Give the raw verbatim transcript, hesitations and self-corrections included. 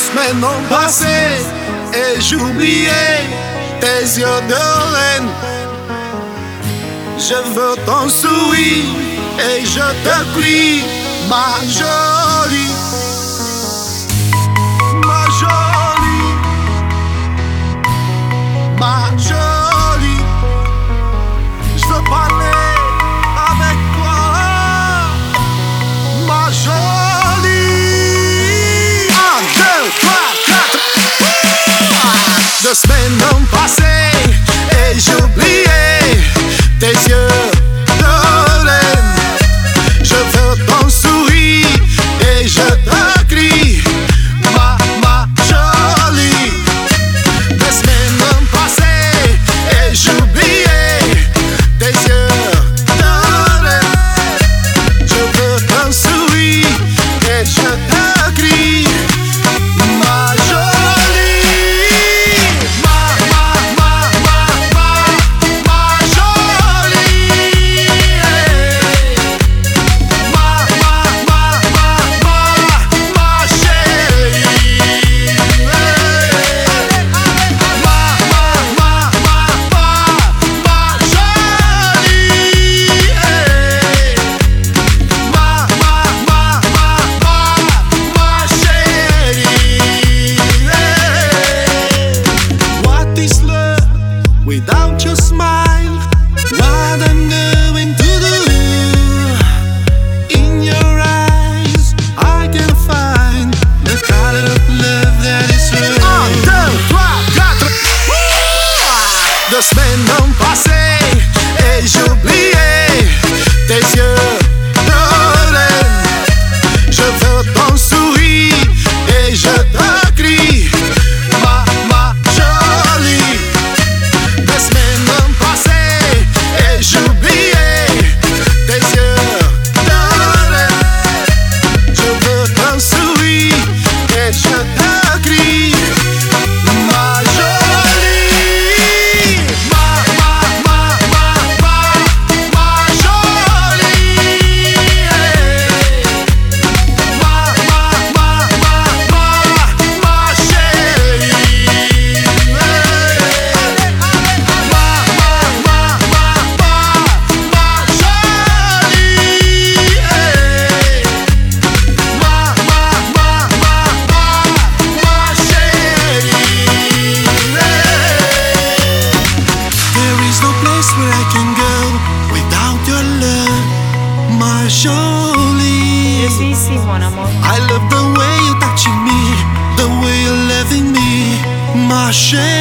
semaines ont passé et j'oubliais tes yeux de reine. Je veux ton sourire et je te crie, ma jolie, ma jolie, ma jolie. Je veux parler avec toi, ma jolie. Un, deux, trois, quatre. Deux semaines ont passé et j'oubliais tes yeux de laine. Je veux ton sourire et je te crie, ma, ma jolie. Des semaines ont passé et j'oubliais tes yeux de laine. Je veux ton sourire et je te crie, ma jolie. Without your smile, what I'm going to do? In your eyes, I can find the color of love that is real. Un, deux, trois, quatre. Deux semaines ont passé et j'oubliais tes yeux de laine. Je veux ton sourire et je te crie, ma, ma jolie. Des semaines ont passé et j'oubliais tes yeux de laine. Je veux ton sourire et je te crie, ma jolie. Ma, ma, ma, ma, ma, ma jolie. Ma, ma, ma, ma, ma, ma chérie. Where I can go without your love, my jolie. Je suis ici, mon amour. I love the way you're touching me, the way you're loving me, my chérie.